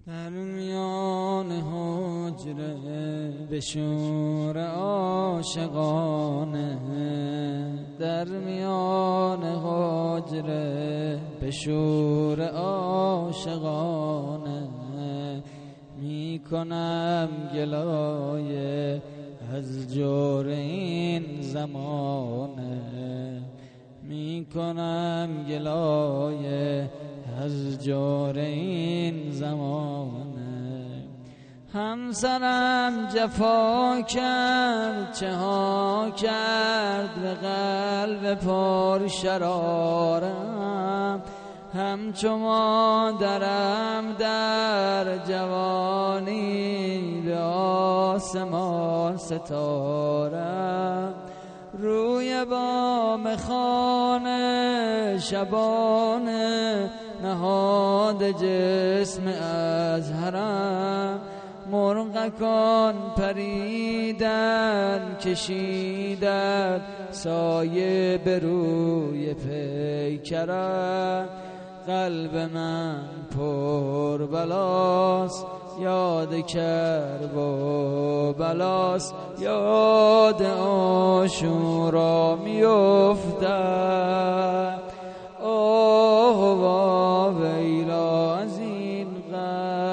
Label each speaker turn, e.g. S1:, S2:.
S1: در میان حجره به شور عاشقانه، در میان حجره به شور عاشقانه، می کنم گلایه از جور این زمانه، می کنم گلایه از جور این زمانه. همسرم جفا کرد، چه ها کرد به قلب پر شرارم، همچو مادرم در جوانی به آسمان ستارم. روی بام خانه شبانه نهاد جسم از حرم، مرغکان پریدن کشیدن سایه به روی پیکرم. قلب من پر بلاست، یاد کرب و بلاست، یاد عاشورا میافتد. آه و ویلا از این قلب